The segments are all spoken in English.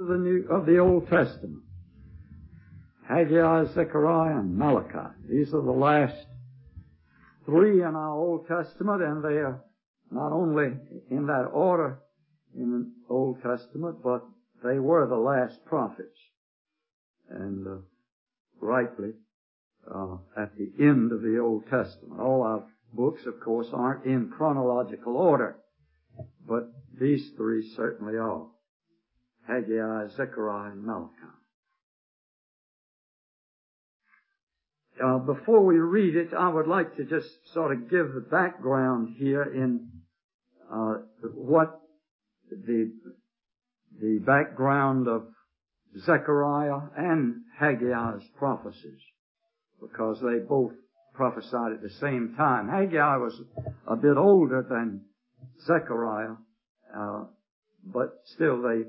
of the Old Testament. Haggai, Zechariah, and Malachi. These are the last three in our Old Testament, and they are not only in that order in the Old Testament, but they were the last prophets. And rightly at the end of the Old Testament. All our books, of course, aren't in chronological order, but these three certainly are. Haggai, Zechariah, and Malachi. Before we read it, I would like to just sort of give the background here in what the background of Zechariah and Haggai's prophecies, because they both prophesied at the same time. Haggai was a bit older than Zechariah, but still they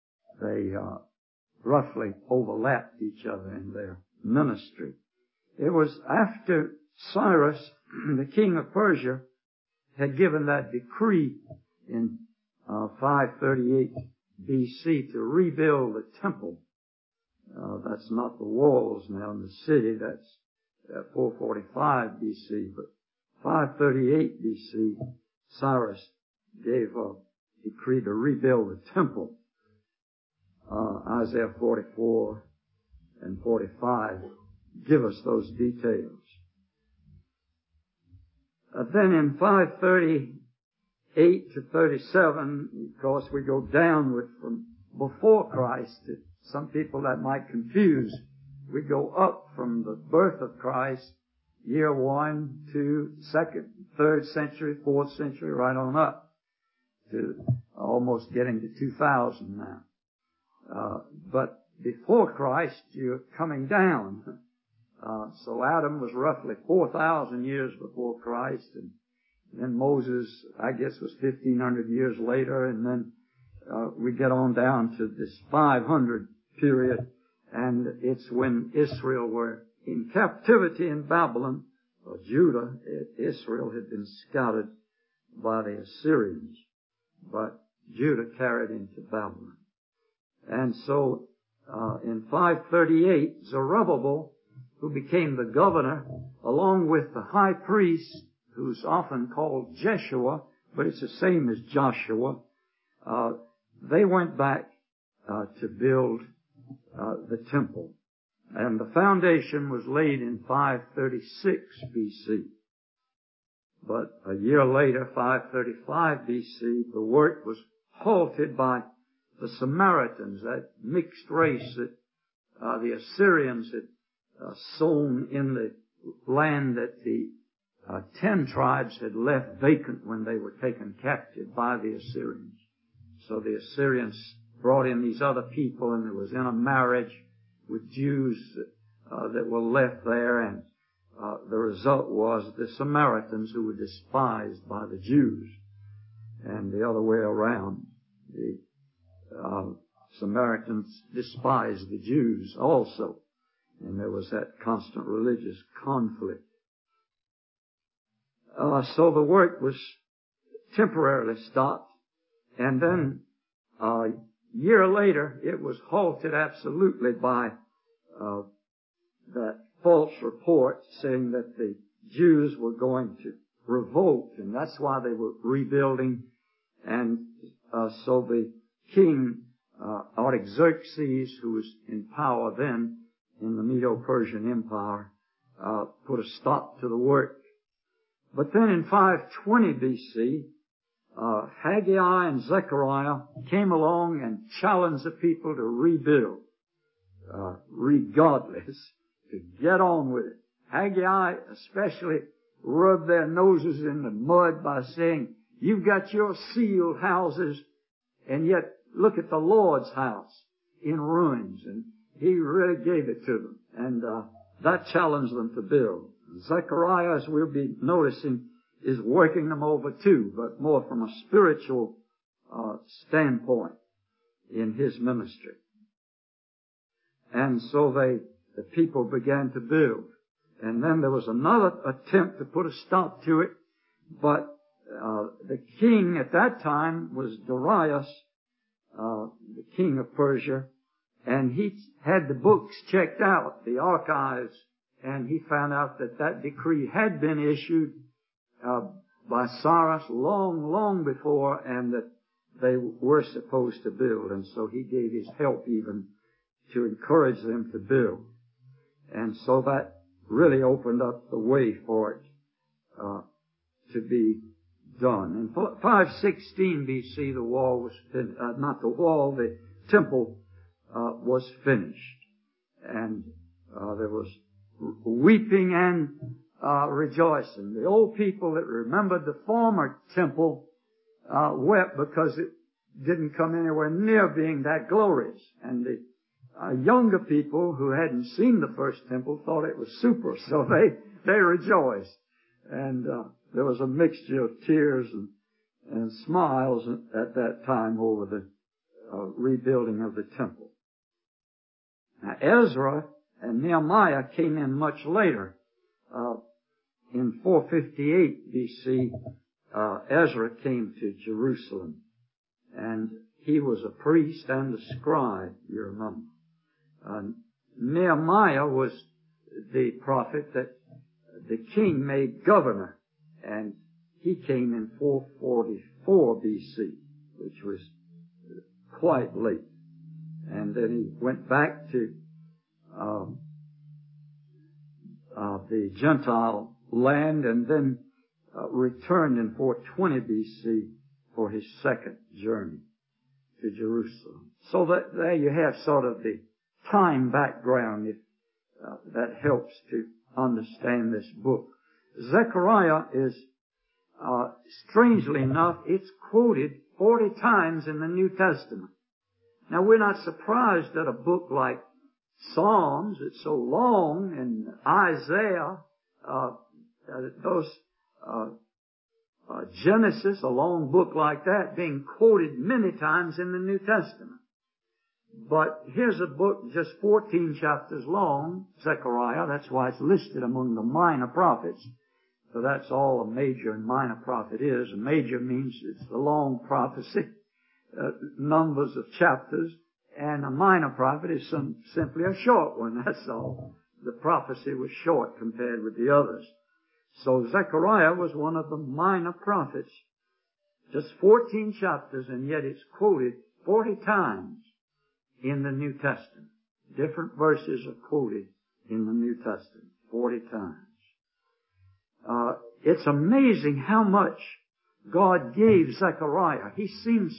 roughly overlapped each other in their ministry. It was after Cyrus, the king of Persia, had given that decree in 538 BC to rebuild the temple. That's not the walls now in the city, that's 445 BC, but 538 BC, Cyrus gave a decree to rebuild the temple. Isaiah 44 and 45 give us those details. Then in 538 to 37, of course, we go downward from before Christ. Some people that might confuse. We go up from the birth of Christ, year 1, 2, 2nd, 3rd century, 4th century, right on up to almost getting to 2000 now. But before Christ, you're coming down. So Adam was roughly 4,000 years before Christ, and then Moses, I guess, was 1,500 years later, and then we get on down to this 500 period, and it's when Israel were in captivity in Babylon, or Judah. Israel had been scouted by the Assyrians, but Judah carried into Babylon. And so in 538, Zerubbabel, who became the governor, along with the high priest, who's often called Jeshua, but it's the same as Joshua, they went back to build the temple. And the foundation was laid in 536 BC. But a year later, 535 BC, the work was halted by the Samaritans, that mixed race that the Assyrians had sown in the land that the 10 tribes had left vacant when they were taken captive by the Assyrians. So the Assyrians brought in these other people, and there was intermarriage with Jews that were left there, and the result was the Samaritans, who were despised by the Jews, and the other way around. The Samaritans despised the Jews also, and there was that constant religious conflict. So the work was temporarily stopped, and then a year later it was halted absolutely by that false report saying that the Jews were going to revolt, and that's why they were rebuilding. And so the king Artaxerxes, who was in power then in the Medo-Persian Empire, put a stop to the work. But then in 520 BC, Haggai and Zechariah came along and challenged the people to rebuild, regardless, to get on with it. Haggai especially rubbed their noses in the mud by saying, "You've got your sealed houses, and yet look at the Lord's house in ruins." And he really gave it to them, and that challenged them to build. Zechariah, as we'll be noticing, is working them over too, but more from a spiritual standpoint in his ministry. And so the people began to build. And then there was another attempt to put a stop to it, but the king at that time was Darius, the king of Persia, and he had the books checked out, the archives, and he found out that that decree had been issued by Cyrus long before, and that they were supposed to build. And so he gave his help even to encourage them to build. And so that really opened up the way for it to be done. In 516 BC, the wall was the temple was finished. And there was weeping and rejoicing. The old people that remembered the former temple wept because it didn't come anywhere near being that glorious. And the younger people who hadn't seen the first temple thought it was super, so they rejoiced. And there was a mixture of tears and smiles at that time over the rebuilding of the temple. Now, Ezra and Nehemiah came in much later. In 458 BC, Ezra came to Jerusalem, and he was a priest and a scribe, you remember. Nehemiah was the prophet that the king made governor, and he came in 444 BC, which was quite late. And then he went back to the Gentile land, and then returned in 420 BC for his second journey to Jerusalem. So that there you have sort of the time background, if that helps to understand this book. Zechariah is, strangely enough, it's quoted 40 times in the New Testament. Now, we're not surprised that a book like Psalms, it's so long, and Isaiah, Genesis, a long book like that, being quoted many times in the New Testament. But here's a book just 14 chapters long, Zechariah. That's why it's listed among the minor prophets. So that's all a major and minor prophet is. A major means it's the long prophecy, numbers of chapters, and a minor prophet is simply a short one, that's all. The prophecy was short compared with the others. So Zechariah was one of the minor prophets. Just 14 chapters, and yet it's quoted 40 times in the New Testament. Different verses are quoted in the New Testament 40 times. It's amazing how much God gave Zechariah. He seems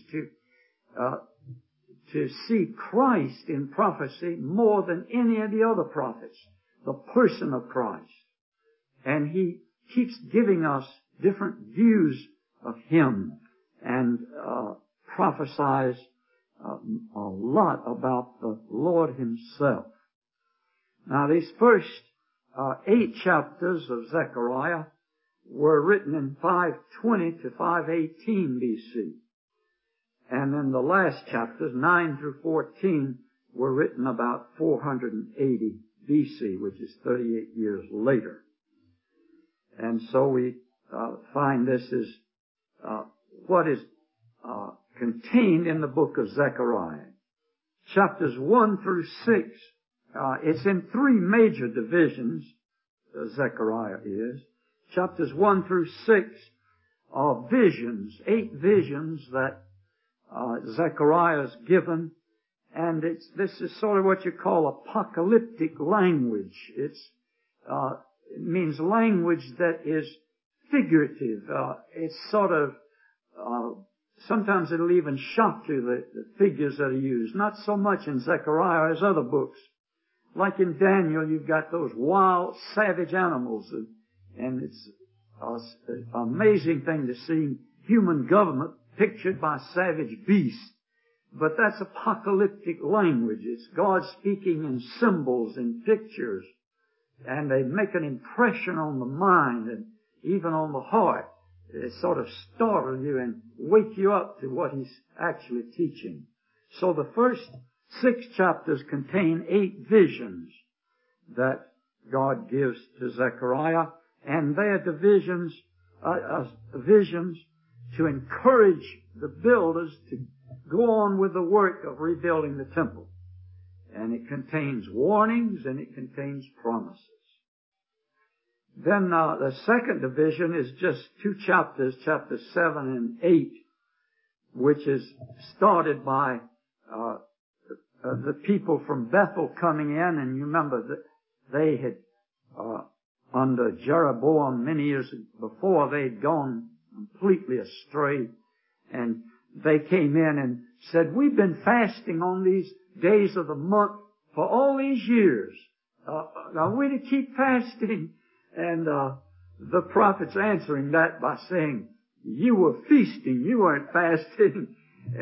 to see Christ in prophecy more than any of the other prophets, the person of Christ. And he keeps giving us different views of Him, and prophesies a lot about the Lord Himself. Now, these first 8 chapters of Zechariah were written in 520 to 518 BC. And then the last chapters, 9 through 14, were written about 480 BC, which is 38 years later. And so we find this is what is contained in the book of Zechariah. Chapters 1 through 6, it's in 3 major divisions, Zechariah is. Chapters 1 through 6 are visions, 8 visions that Zechariah is given, and this is sort of what you call apocalyptic language. It means language that is figurative. It's sort of sometimes it'll even shock you, the figures that are used. Not so much in Zechariah as other books. Like in Daniel, you've got those wild, savage animals, and it's an amazing thing to see human government pictured by savage beasts. But that's apocalyptic language. It's God speaking in symbols and pictures, and they make an impression on the mind and even on the heart. They sort of startle you and wake you up to what He's actually teaching. So the first 6 chapters contain 8 visions that God gives to Zechariah, and they are visions to encourage the builders to go on with the work of rebuilding the temple. And it contains warnings and it contains promises. Then the second division is just 2 chapters, chapters 7 and 8, which is started by the people from Bethel coming in. And you remember that they had, under Jeroboam many years before, they had gone completely astray. And they came in and said, we've been fasting on these days of the month for all these years. Are we to keep fasting? And the prophet's answering that by saying, you were feasting, you weren't fasting.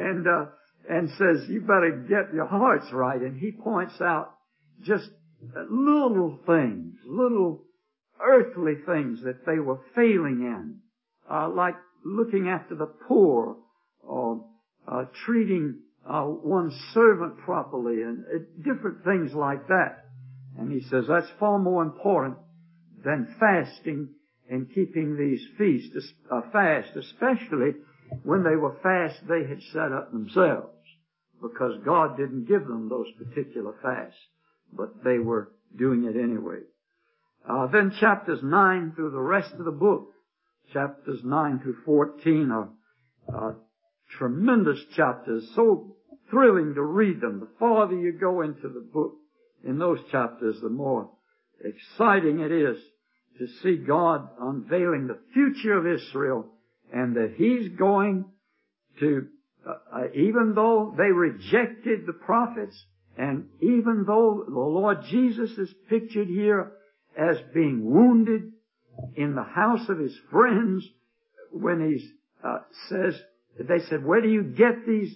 And says, you better get your hearts right. And he points out just little things, little earthly things that they were failing in, like looking after the poor, or treating one's servant properly, and different things like that. And he says that's far more important than fasting and keeping these feasts fast, especially when they were fast they had set up themselves, because God didn't give them those particular fasts, but they were doing it anyway. Then chapters 9 through the rest of the book, chapters 9 through 14 are tremendous chapters, so thrilling to read them. The farther you go into the book in those chapters, the more exciting it is to see God unveiling the future of Israel, and that He's going to, even though they rejected the prophets, and even though the Lord Jesus is pictured here as being wounded in the house of His friends, when He says, they said, where did you get these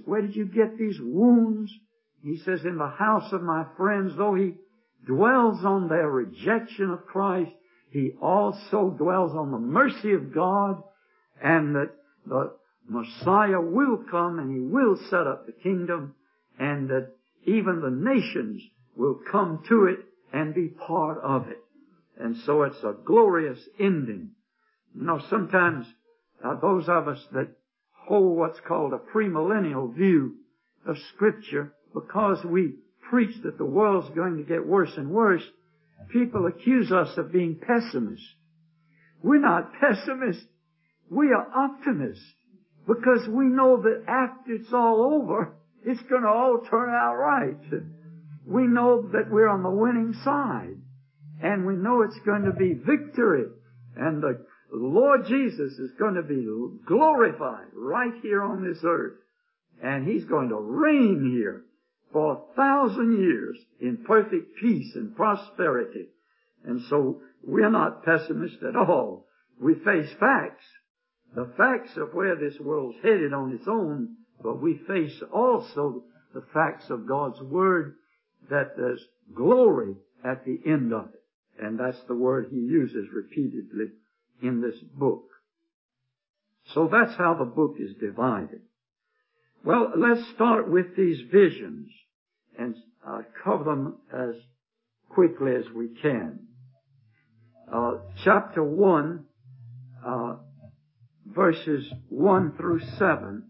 wounds? He says, in the house of my friends. Though He dwells on their rejection of Christ, He also dwells on the mercy of God, and that the Messiah will come and He will set up the kingdom, and that even the nations will come to it and be part of it. And so it's a glorious ending. You know, sometimes those of us that hold what's called a premillennial view of Scripture, because we preach that the world's going to get worse and worse, people accuse us of being pessimists. We're not pessimists. We are optimists, because we know that after it's all over, it's going to all turn out right. We know that we're on the winning side, and we know it's going to be victory, and the Lord Jesus is going to be glorified right here on this earth, and He's going to reign here for 1,000 years in perfect peace and prosperity. And so we're not pessimists at all. We face facts, the facts of where this world's headed on its own, but we face also the facts of God's Word, that there's glory at the end of it. And that's the word He uses repeatedly in this book. So that's how the book is divided. Well, let's start with these visions and cover them as quickly as we can. Chapter 1, verses 1 through 7,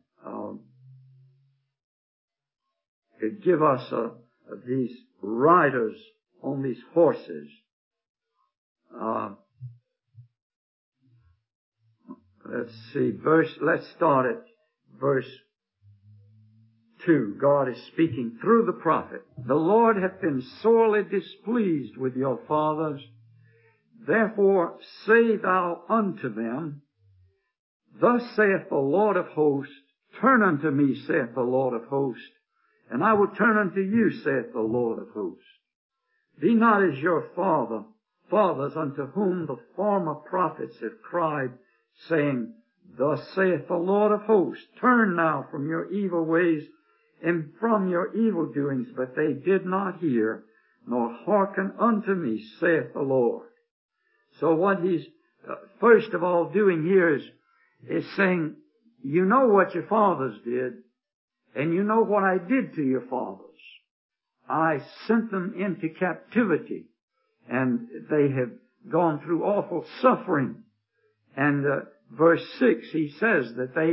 it give us these riders on these horses. Let's see, let's start at verse 2. God is speaking through the prophet. The Lord hath been sorely displeased with your fathers. Therefore say thou unto them, Thus saith the Lord of hosts, Turn unto me, saith the Lord of hosts, and I will turn unto you, saith the Lord of hosts. Be not as your fathers unto whom the former prophets have cried, saying, Thus saith the Lord of hosts, Turn now from your evil ways and from your evil doings. But they did not hear, nor hearken unto me, saith the Lord. So what He's first of all doing here is saying, you know what your fathers did, and you know what I did to your fathers. I sent them into captivity, and they have gone through awful suffering. And verse 6, he says that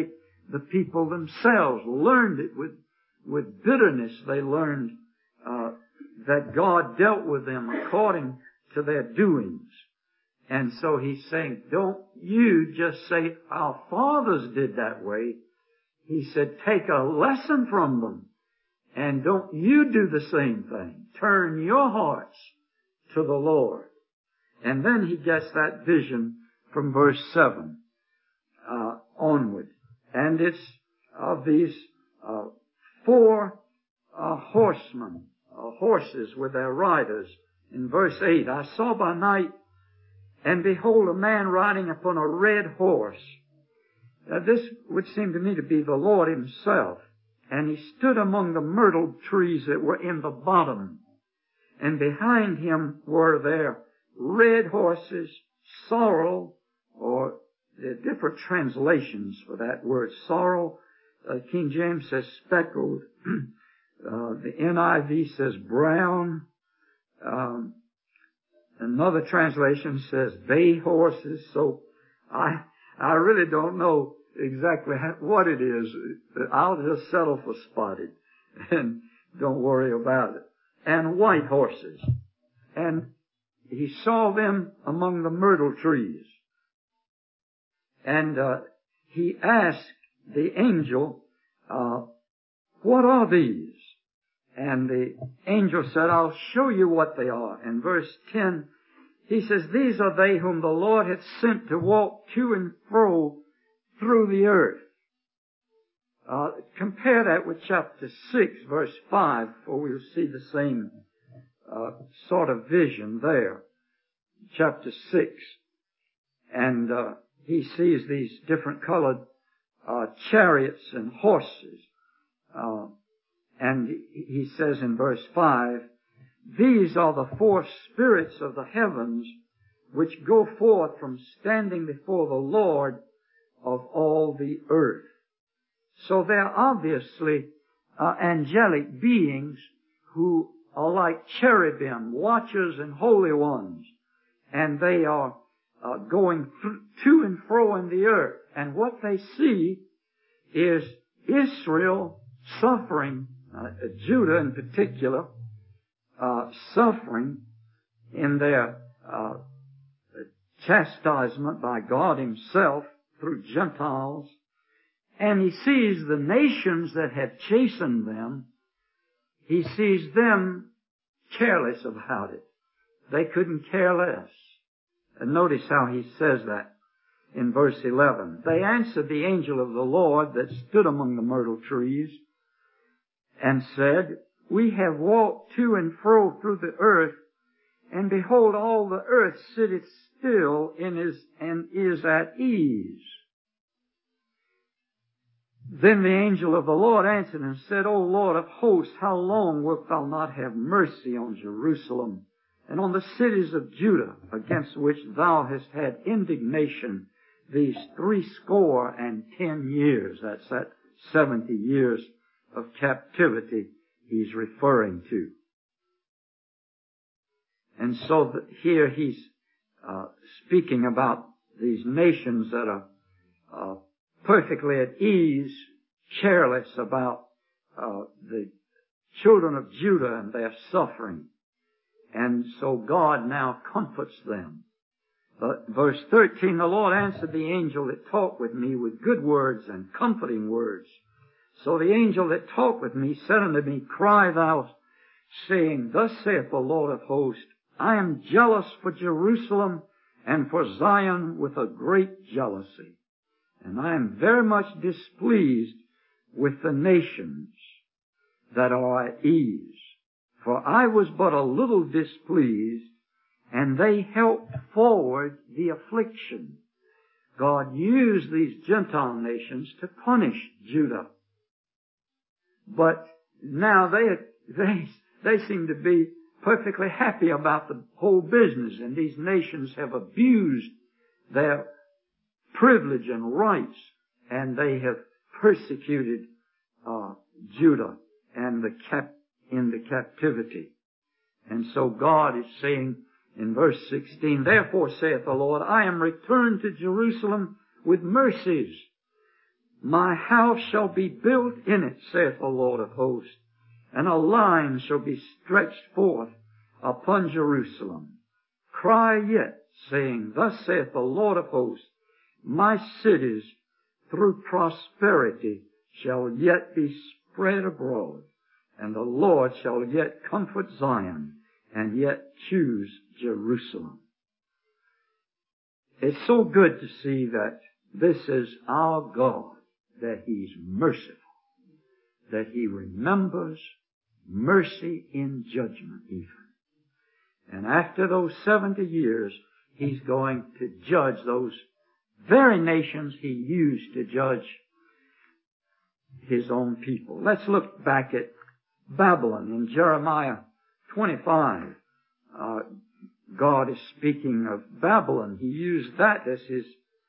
the people themselves learned it with bitterness. They learned that God dealt with them according to their doings. And so He's saying, don't you just say, our fathers did that way. He said, take a lesson from them. And don't you do the same thing. Turn your hearts to the Lord. And then he gets that vision from verse 7 onward. And it's of these four horsemen, horses with their riders. In verse 8, I saw by night, and behold, a man riding upon a red horse. This would seem to me to be the Lord Himself. And He stood among the myrtle trees that were in the bottom. And behind Him were there red horses, sorrel, or there are different translations for that word, sorrel. King James says speckled. The NIV says brown. Another translation says bay horses. So I really don't know exactly what it is. I'll just settle for spotted and don't worry about it. And white horses. And he saw them among the myrtle trees. And he asked the angel, what are these? And the angel said, I'll show you what they are. In verse 10, he says, these are they whom the Lord hath sent to walk to and fro through the earth. Compare that with chapter 6, verse 5, for we'll see the same sort of vision there. Chapter 6. And he sees these different colored chariots and horses. And he says in verse 5, these are the four spirits of the heavens which go forth from standing before the Lord of all the earth. So they're obviously angelic beings who are like cherubim, watchers and holy ones. And they are going to and fro in the earth. And what they see is Israel suffering, Judah in particular, suffering in their chastisement by God Himself through Gentiles. And he sees the nations that have chastened them, he sees them careless about it. They couldn't care less. And notice how he says that in verse 11. They answered the angel of the Lord that stood among the myrtle trees and said, we have walked to and fro through the earth, and behold, all the earth sitteth still and is at ease. Then the angel of the Lord answered and said, O Lord of hosts, how long wilt thou not have mercy on Jerusalem and on the cities of Judah, against which thou hast had indignation these 70 years? That's that 70 years of captivity he's referring to. And so here he's speaking about these nations that are perfectly at ease, careless about the children of Judah and their suffering. And so God now comforts them. Verse 13, the Lord answered the angel that talked with me with good words and comforting words. So the angel that talked with me said unto me, cry thou, saying, thus saith the Lord of hosts, I am jealous for Jerusalem and for Zion with a great jealousy. And I am very much displeased with the nations that are at ease. For I was but a little displeased, and they helped forward the affliction. God used these Gentile nations to punish Judah. But now they seem to be perfectly happy about the whole business, and these nations have abused their privilege and rights, and they have persecuted Judah and in the captivity. And so God is saying in verse 16, therefore saith the Lord, I am returned to Jerusalem with mercies, My house shall be built in it, saith the Lord of hosts, and a line shall be stretched forth upon Jerusalem. Cry yet, saying, Thus saith the Lord of hosts, my cities through prosperity shall yet be spread abroad, and the Lord shall yet comfort Zion, and yet choose Jerusalem. It's so good to see that this is our God, that He's merciful, that He remembers mercy in judgment even. And after those 70 years, He's going to judge those very nations He used to judge His own people. Let's look back at Babylon in Jeremiah 25. God is speaking of Babylon. He used that as His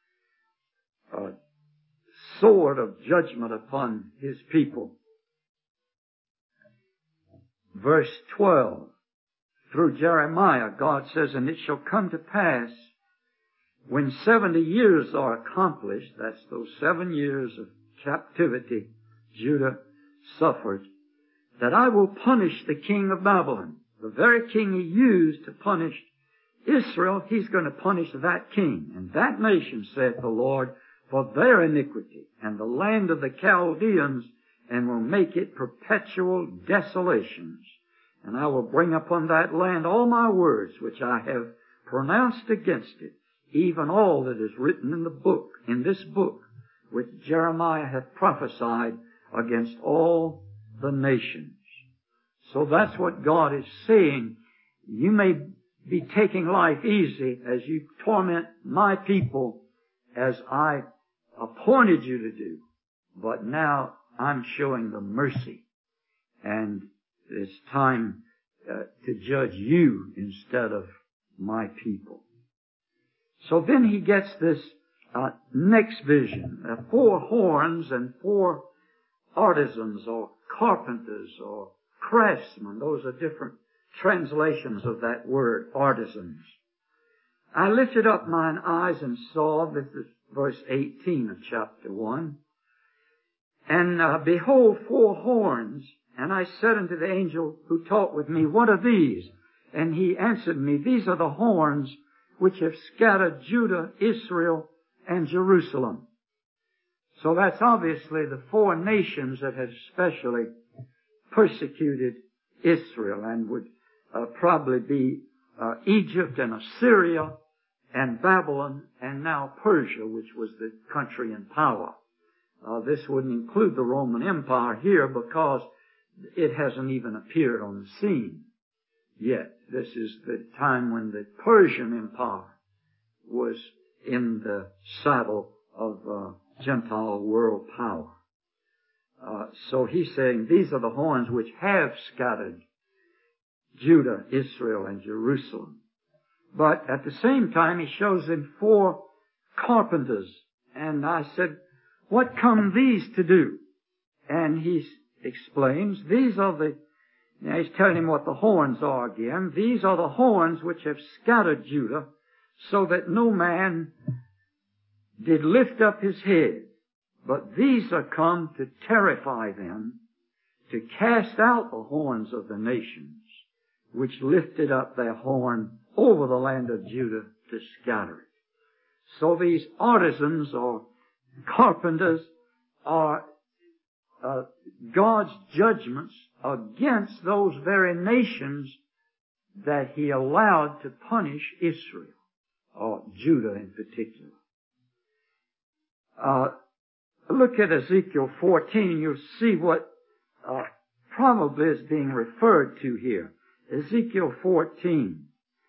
sword of judgment upon His people. Verse 12. Through Jeremiah, God says, And it shall come to pass, when 70 years are accomplished, that's those 7 years of captivity Judah suffered, that I will punish the king of Babylon. The very king He used to punish Israel, He's going to punish that king. And that nation, saith the Lord, for their iniquity, and the land of the Chaldeans, and will make it perpetual desolations. And I will bring upon that land all my words which I have pronounced against it, even all that is written in the book, in this book, which Jeremiah hath prophesied against all the nations. So that's what God is saying. You may be taking life easy as you torment my people as I appointed you to do. But now I'm showing the mercy. And it's time to judge you instead of my people. So then he gets this next vision. 4 horns and 4 artisans or carpenters or craftsmen. Those are different translations of that word, artisans. I lifted up mine eyes and saw, this is verse 18 of chapter 1, and behold 4 horns, and I said unto the angel who talked with me, What are these? And he answered me, These are the horns which have scattered Judah, Israel, and Jerusalem. So that's obviously the 4 nations that have especially persecuted Israel, and would probably be Egypt and Assyria and Babylon and now Persia, which was the country in power. This wouldn't include the Roman Empire here because it hasn't even appeared on the scene yet. This is the time when the Persian Empire was in the saddle of Gentile world power. So he's saying these are the horns which have scattered Judah, Israel, and Jerusalem. But at the same time, he shows them 4 carpenters. And I said, what come these to do? And he explains, these are the, now he's telling him what the horns are again. These are the horns which have scattered Judah, so that no man did lift up his head. But these are come to terrify them, to cast out the horns of the nations, which lifted up their horn over the land of Judah to scatter it. So these artisans or carpenters are God's judgments against those very nations that He allowed to punish Israel, or Judah in particular. Look at Ezekiel 14, you'll see what probably is being referred to here. Ezekiel 14,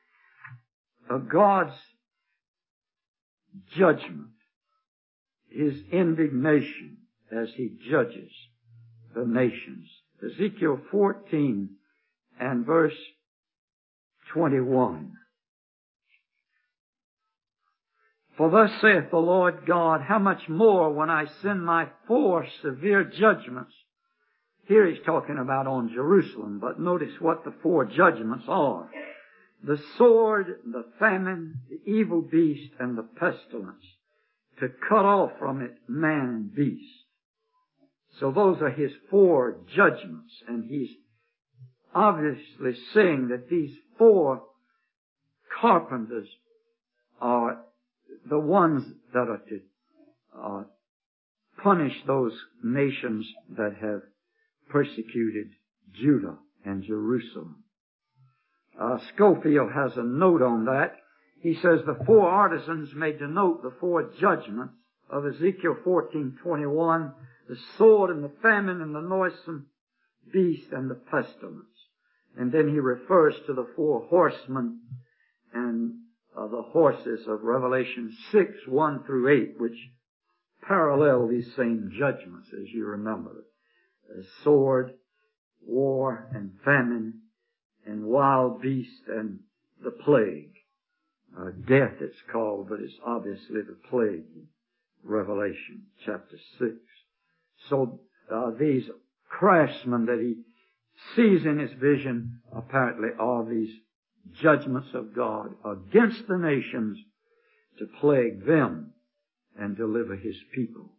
God's judgment, His indignation as He judges the nations. Ezekiel 14 and verse 21. For thus saith the Lord God, how much more when I send my 4 severe judgments. Here he's talking about on Jerusalem, but notice what the 4 judgments are. The sword, the famine, the evil beast, and the pestilence. to cut off from it man and beast. So those are his 4 judgments, and he's obviously saying that these 4 carpenters are the ones that are to punish those nations that have persecuted Judah and Jerusalem. Scofield has a note on that. He says the 4 artisans may denote the 4 judgments of Ezekiel 14:21, the sword and the famine and the noisome beast and the pestilence. And then he refers to the 4 horsemen and the horses of Revelation 6:1-8, which parallel these same judgments, as you remember. The sword, war, and famine, and wild beast, and the plague. Death it's called, but it's obviously the plague in Revelation chapter 6. So these craftsmen that he sees in his vision apparently are these judgments of God against the nations to plague them and deliver his people.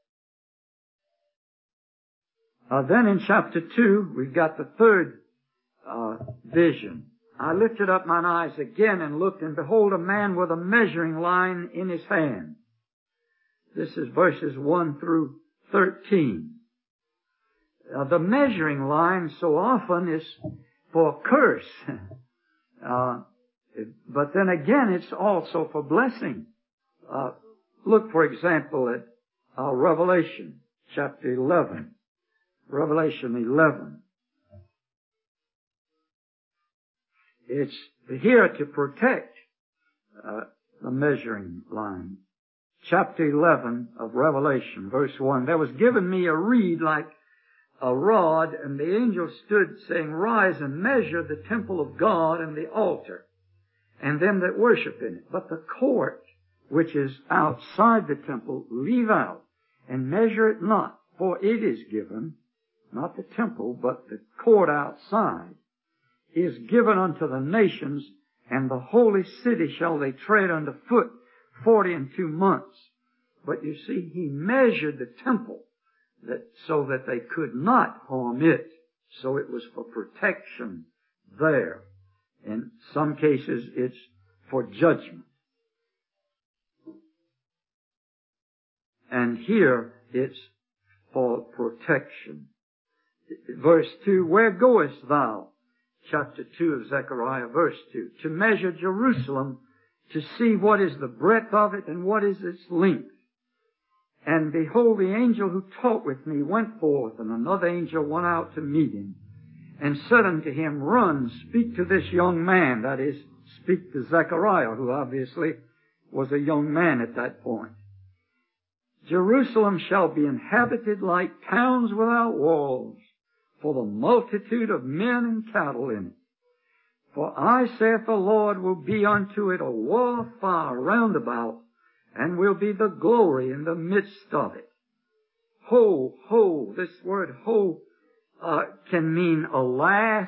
Then in chapter 2, we've got the 3rd vision. I lifted up mine eyes again and looked, and behold, a man with a measuring line in his hand. This is verses 1-13. The measuring line so often is for curse. But then again, it's also for blessing. Look, for example, at Revelation chapter 11. Revelation 11. It's here to protect the measuring line. Chapter 11 of Revelation, verse 1. There was given me a reed like a rod, and the angel stood, saying, Rise and measure the temple of God and the altar, and them that worship in it. But the court which is outside the temple leave out, and measure it not, for it is given, not the temple, but the court outside, is given unto the nations, and the holy city shall they tread under foot 42 months. But you see, he measured the temple so that they could not harm it. So it was for protection there. In some cases, it's for judgment. And here, it's for protection. Verse 2, Where goest thou? Chapter 2 of Zechariah, verse 2. To measure Jerusalem, to see what is the breadth of it and what is its length. And behold, the angel who talked with me went forth, and another angel went out to meet him, and said unto him, Run, speak to this young man, that is, speak to Zechariah, who obviously was a young man at that point. Jerusalem shall be inhabited like towns without walls, for the multitude of men and cattle in it. For I, saith the Lord, will be unto it a wall of fire round about, and will be the glory in the midst of it. Ho, ho, this word ho can mean alas.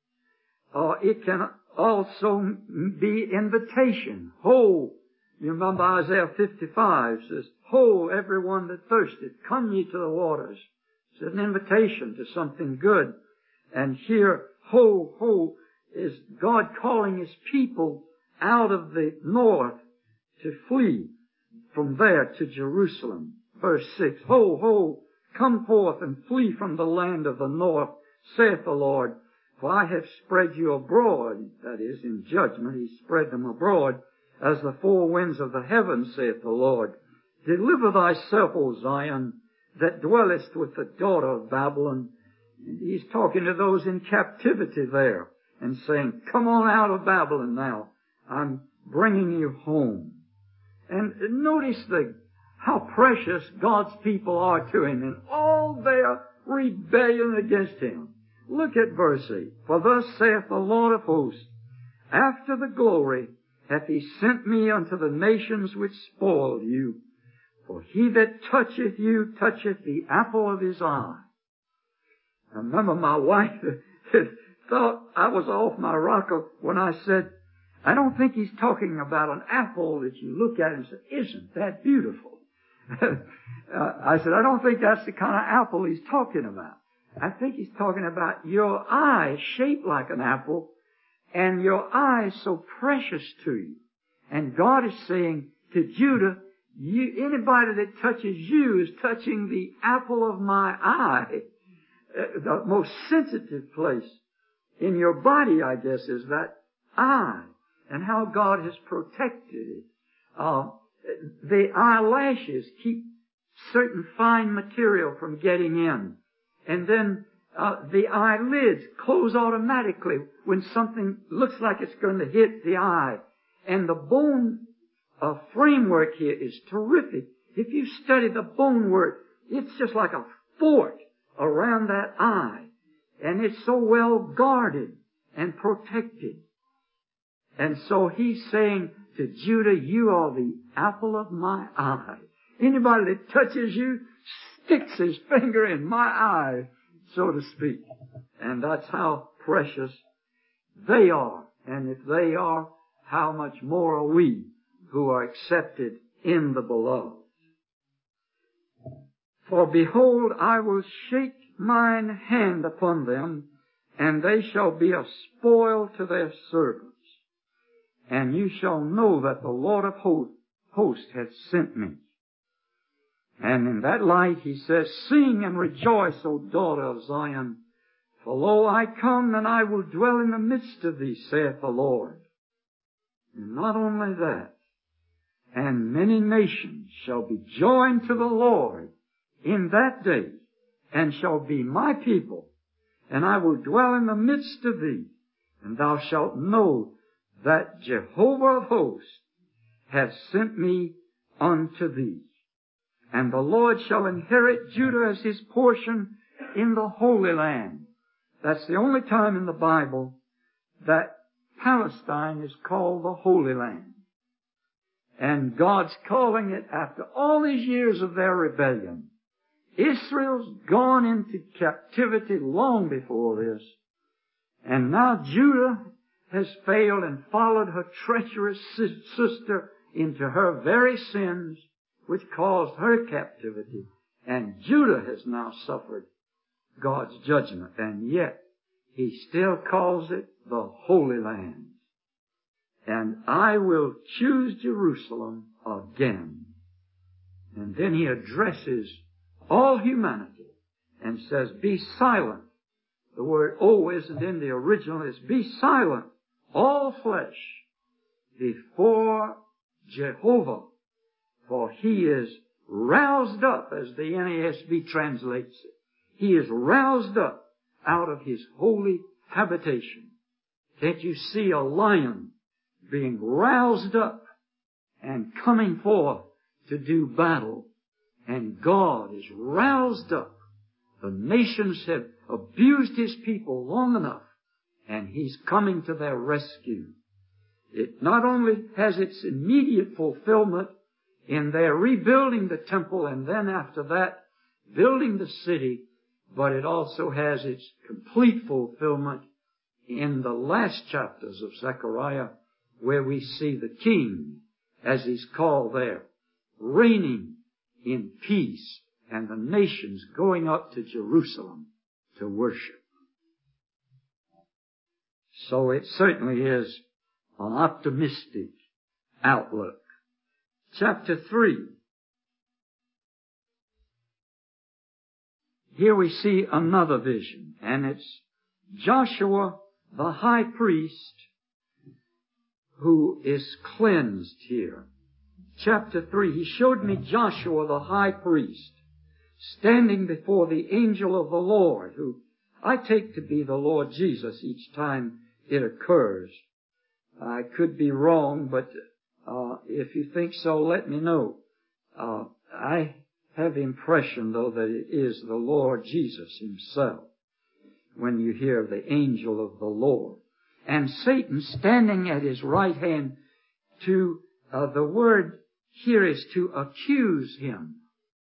It can also be invitation. Ho, you remember Isaiah 55 says, Ho, everyone that thirsteth, come ye to the waters. It's an invitation to something good. And here, ho, ho, is God calling His people out of the north to flee from there to Jerusalem. Verse 6, Ho, ho, come forth and flee from the land of the north, saith the Lord, for I have spread you abroad, that is, in judgment, He spread them abroad, as the four winds of the heavens, saith the Lord. Deliver thyself, O Zion, that dwellest with the daughter of Babylon. And He's talking to those in captivity there, and saying, come on out of Babylon now. I'm bringing you home. And notice how precious God's people are to Him in all their rebellion against Him. Look at verse 8. For thus saith the Lord of hosts, after the glory hath He sent me unto the nations which spoiled you. For he that toucheth you toucheth the apple of His eye. I remember my wife thought I was off my rocker when I said, I don't think He's talking about an apple that you look at and say, isn't that beautiful? I said, I don't think that's the kind of apple he's talking about. I think he's talking about your eye shaped like an apple, and your eye is so precious to you. And God is saying to Judah, anybody that touches you is touching the apple of my eye. The most sensitive place in your body, I guess, is that eye, and how God has protected it. The eyelashes keep certain fine material from getting in. And then the eyelids close automatically when something looks like it's going to hit the eye. And the bone framework here is terrific. If you study the bone work, it's just like a fort around that eye. And it's so well guarded and protected. And so he's saying to Judah, you are the apple of my eye. Anybody that touches you sticks his finger in my eye, so to speak. And that's how precious they are. And if they are, how much more are we who are accepted in the beloved. For behold, I will shake mine hand upon them, and they shall be a spoil to their servants. And you shall know that the Lord of hosts hath sent me. And in that light he says, sing and rejoice, O daughter of Zion. For lo, I come, and I will dwell in the midst of thee, saith the Lord. And not only that, and many nations shall be joined to the Lord in that day, and shall be my people. And I will dwell in the midst of thee, and thou shalt know that Jehovah of hosts hath sent me unto thee. And the Lord shall inherit Judah as his portion in the Holy Land. That's the only time in the Bible that Palestine is called the Holy Land. And God's calling it after all these years of their rebellion. Israel's gone into captivity long before this. And now Judah has failed and followed her treacherous sister into her very sins, which caused her captivity. And Judah has now suffered God's judgment. And yet, he still calls it the Holy Land. And I will choose Jerusalem again. And then he addresses all humanity and says, be silent. The word "oh" isn't in the original. It's be silent, all flesh, before Jehovah. For he is roused up, as the NASB translates it. He is roused up out of his holy habitation. Can't you see a lion being roused up and coming forth to do battle? And God is roused up. The nations have abused his people long enough, and he's coming to their rescue. It not only has its immediate fulfillment in their rebuilding the temple and then after that building the city, but it also has its complete fulfillment in the last chapters of Zechariah, where we see the king, as he's called there, reigning in peace, and the nations going up to Jerusalem to worship. So it certainly is an optimistic outlook. Chapter 3. Here we see another vision, and it's Joshua the high priest who is cleansed here. Chapter 3, he showed me Joshua the high priest standing before the angel of the Lord, who I take to be the Lord Jesus each time it occurs. I could be wrong, but if you think so, let me know. I have the impression, though, that it is the Lord Jesus himself when you hear the angel of the Lord. And Satan standing at his right hand to, the word here is to accuse him.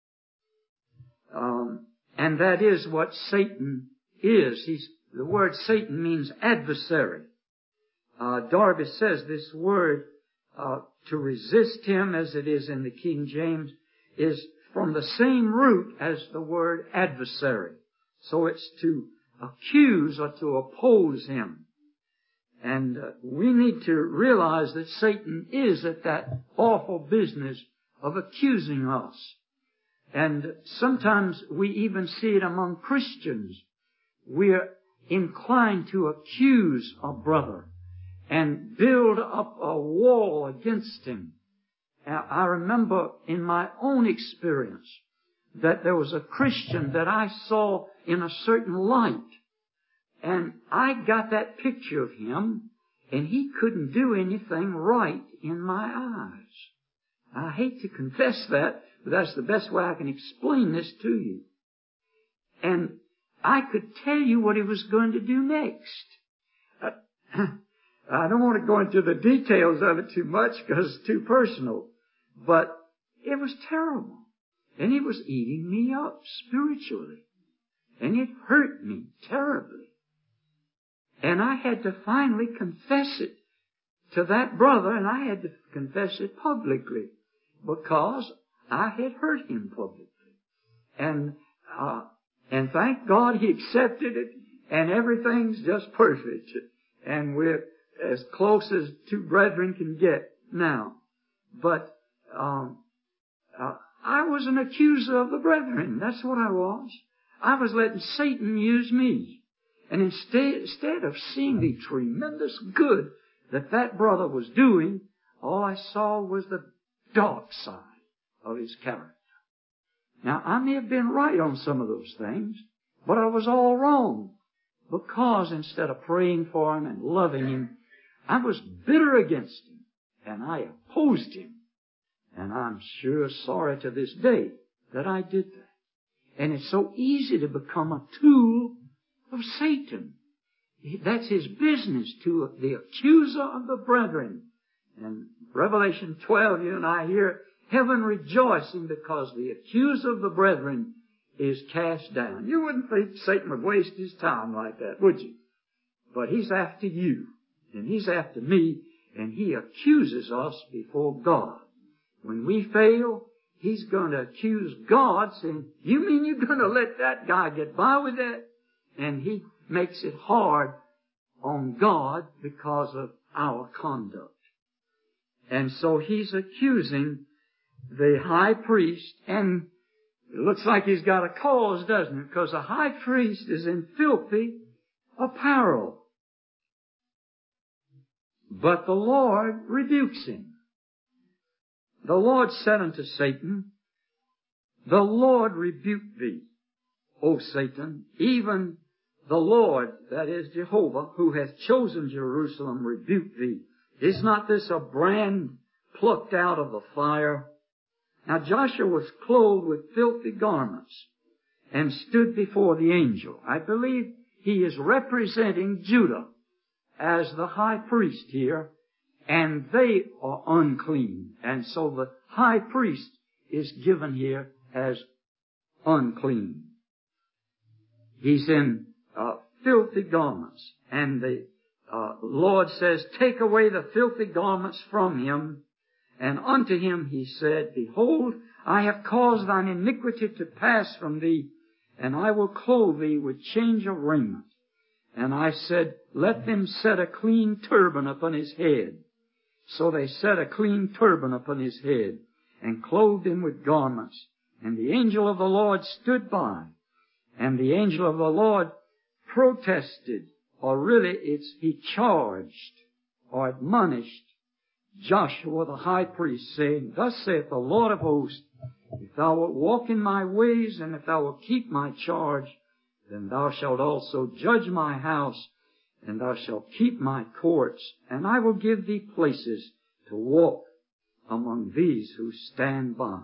And that is what Satan is. The word Satan means adversary. Darby says this word, to resist him, as it is in the King James, is from the same root as the word adversary. So it's to accuse or to oppose him. And we need to realize that Satan is at that awful business of accusing us. And sometimes we even see it among Christians. We're inclined to accuse a brother and build up a wall against him. I remember in my own experience that there was a Christian that I saw in a certain light. And I got that picture of him, and he couldn't do anything right in my eyes. I hate to confess that, but that's the best way I can explain this to you. And I could tell you what he was going to do next. I don't want to go into the details of it too much because it's too personal. But it was terrible. And he was eating me up spiritually. And it hurt me terribly. And I had to finally confess it to that brother, and I had to confess it publicly because I had hurt him publicly. And thank God he accepted it, and everything's just perfect. And we're as close as two brethren can get now. But I was an accuser of the brethren. That's what I was. I was letting Satan use me. And instead of seeing the tremendous good that brother was doing, all I saw was the dark side of his character. Now, I may have been right on some of those things, but I was all wrong. Because instead of praying for him and loving him, I was bitter against him, and I opposed him. And I'm sure sorry to this day that I did that. And it's so easy to become a tool of Satan. That's his business, to the accuser of the brethren. And Revelation 12, you and I hear heaven rejoicing because the accuser of the brethren is cast down. You wouldn't think Satan would waste his time like that, would you? But he's after you, and he's after me, and he accuses us before God. When we fail, he's going to accuse God, saying, you mean you're going to let that guy get by with that? And he makes it hard on God because of our conduct. And so he's accusing the high priest, and it looks like he's got a cause, doesn't it? Because the high priest is in filthy apparel. But the Lord rebukes him. The Lord said unto Satan, the Lord rebuke thee, O Satan, even the Lord, that is Jehovah, who hath chosen Jerusalem, rebuke thee. Is not this a brand plucked out of the fire? Now Joshua was clothed with filthy garments and stood before the angel. I believe he is representing Judah as the high priest here, and they are unclean. And so the high priest is given here as unclean. He's in filthy garments. And the Lord says, take away the filthy garments from him. And unto him he said, behold, I have caused thine iniquity to pass from thee, and I will clothe thee with change of raiment. And I said, let them set a clean turban upon his head. So they set a clean turban upon his head, and clothed him with garments. And the angel of the Lord stood by. And the angel of the Lord protested, or really he charged or admonished Joshua the high priest, saying, thus saith the Lord of hosts, if thou wilt walk in my ways, and if thou wilt keep my charge, then thou shalt also judge my house, and thou shalt keep my courts, and I will give thee places to walk among these who stand by.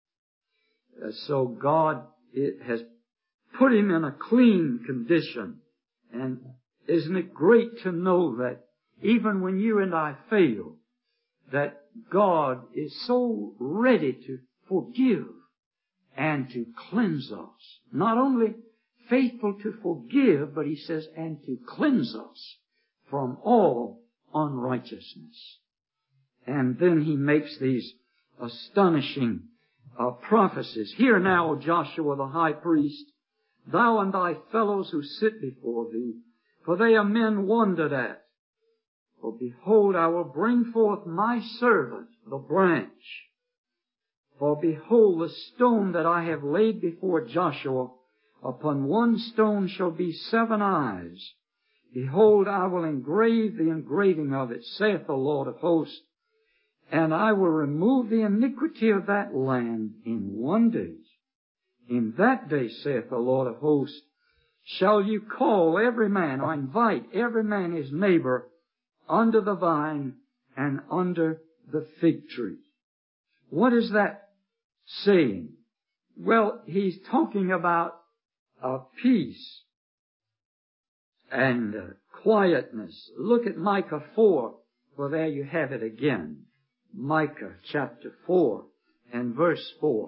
So God has put him in a clean condition. And isn't it great to know that even when you and I fail, that God is so ready to forgive and to cleanse us. Not only faithful to forgive, but he says, and to cleanse us from all unrighteousness. And then he makes these astonishing prophecies. Hear now, O Joshua the high priest, thou and thy fellows who sit before thee, for they are men wondered at. For behold, I will bring forth my servant, the branch. For behold, the stone that I have laid before Joshua, upon one stone shall be 7 eyes. Behold, I will engrave the engraving of it, saith the Lord of hosts, and I will remove the iniquity of that land in 1 day. In that day, saith the Lord of hosts, shall you call every man, or invite every man his neighbor, under the vine and under the fig tree. What is that saying? Well, he's talking about peace and quietness. Look at Micah 4. Well, there you have it again. Micah chapter 4 and verse 4.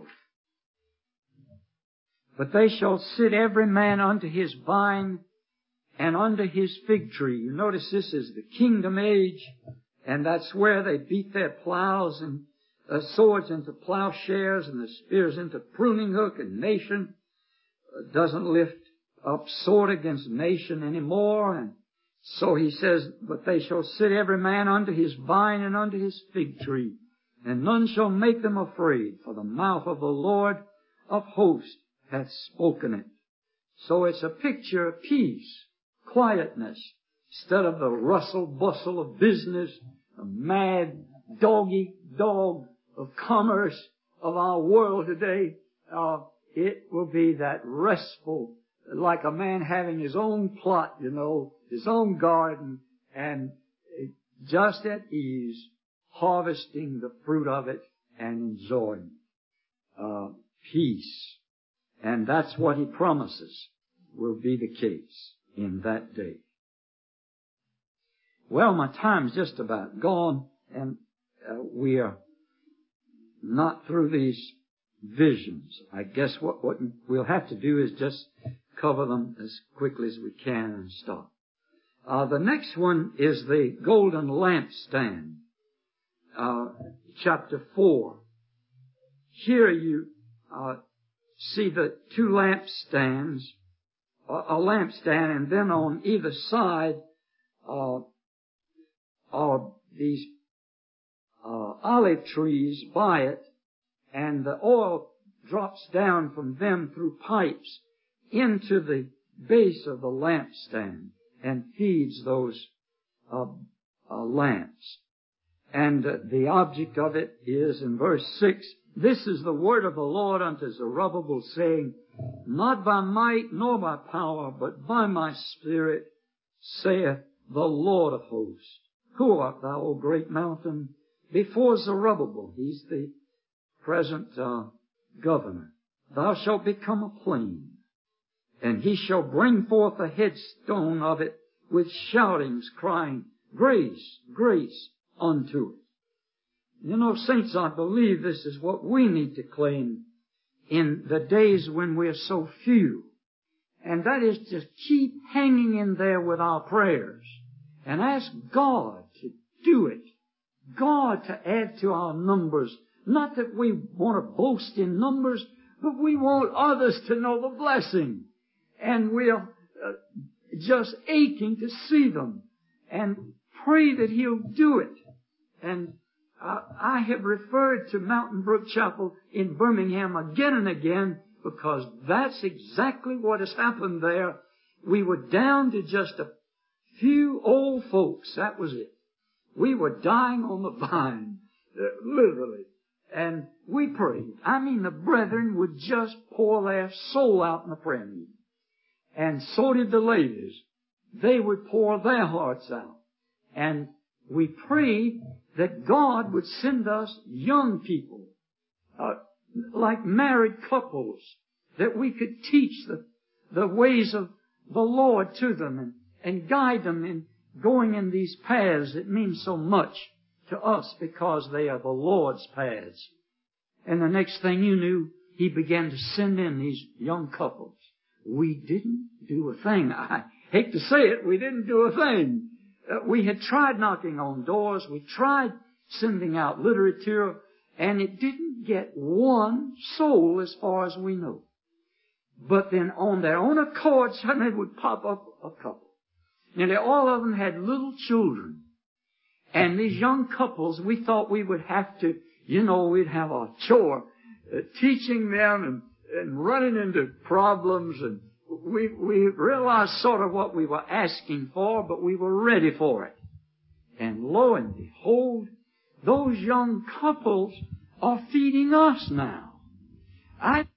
But they shall sit every man unto his vine and under his fig tree. You notice this is the kingdom age, and that's where they beat their plows and swords into plowshares and the spears into pruning hook, and nation doesn't lift up sword against nation anymore. And so he says, but they shall sit every man under his vine and under his fig tree, and none shall make them afraid, for the mouth of the Lord of hosts hath spoken it. So it's a picture of peace, quietness, instead of the rustle bustle of business, the mad dog of commerce of our world today. It will be that restful, like a man having his own plot, his own garden, and just at ease, harvesting the fruit of it and enjoying peace. And that's what he promises will be the case in that day. Well, my time's just about gone, and we are not through these visions. I guess what we'll have to do is just cover them as quickly as we can and stop. The next one is the golden lampstand, chapter 4. Here you see the 2 lampstands, a lampstand, and then on either side are these olive trees by it, and the oil drops down from them through pipes into the base of the lampstand and feeds those lamps. And the object of it is in verse 6, this is the word of the Lord unto Zerubbabel, saying, not by might nor by power, but by my Spirit, saith the Lord of hosts. Who art thou, O great mountain? Before Zerubbabel, he's the present governor. Thou shalt become a plain, and he shall bring forth a headstone of it with shoutings, crying, grace, grace unto it. Saints, I believe this is what we need to claim in the days when we're so few. And that is to keep hanging in there with our prayers and ask God to do it. God to add to our numbers. Not that we want to boast in numbers, but we want others to know the blessing. And we're just aching to see them and pray that He'll do it. And I have referred to Mountain Brook Chapel in Birmingham again and again because that's exactly what has happened there. We were down to just a few old folks. That was it. We were dying on the vine, literally. And we prayed. The brethren would just pour their soul out in the prayer meeting. And so did the ladies. They would pour their hearts out. And we prayed that God would send us young people, like married couples, that we could teach the ways of the Lord to them and guide them in going in these paths that mean so much to us because they are the Lord's paths. And the next thing you knew, He began to send in these young couples. We didn't do a thing. I hate to say it, we didn't do a thing. We had tried knocking on doors. We tried sending out literature And it didn't get one soul as far as we know. But then on their own accord, suddenly would pop up a couple. Nearly all of them had little children. And these young couples, we thought we would have to, we'd have a chore teaching them and running into problems. And we realized sort of what we were asking for, but we were ready for it. And lo and behold, those young couples are feeding us now.